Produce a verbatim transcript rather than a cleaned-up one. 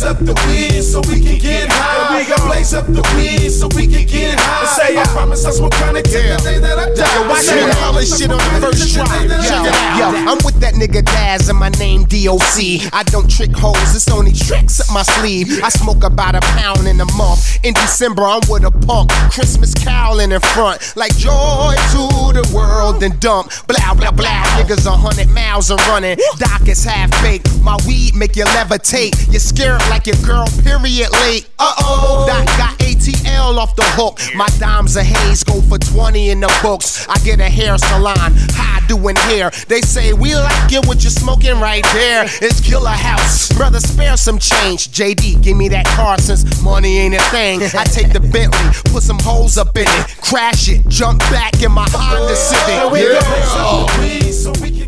blaze up the weed so we can get high. We gon' blaze up the weed so we can get high. Say I promise us we're chronic till the day that I die. Yo, watch me all this shit on the first try. Yo, yo, I'm with that nigga Daz and my name D O C. I don't trick hoes, it's only tricks up my sleeve. I smoke about a pound in a month. In December, I'm with a punk. Christmas caroling in front. Like joy to the world, then dump. Blah, blah, blah. Niggas a hundred miles are running. Doc is half baked. My weed make you levitate. You're scared like your girl, period late. Uh-oh. Doc got A T L off the hook. My dimes of haze go for twenty in the books. I get a hair salon. High doing hair. They say we like it what you're smoking right there. It's Killer House. Brother, spare some change. J D, give me that car since money ain't a thing. I take the Bentley, put some holes up in it, crash it, jump back in my Honda Civic. We gon' blaze up the weed so we can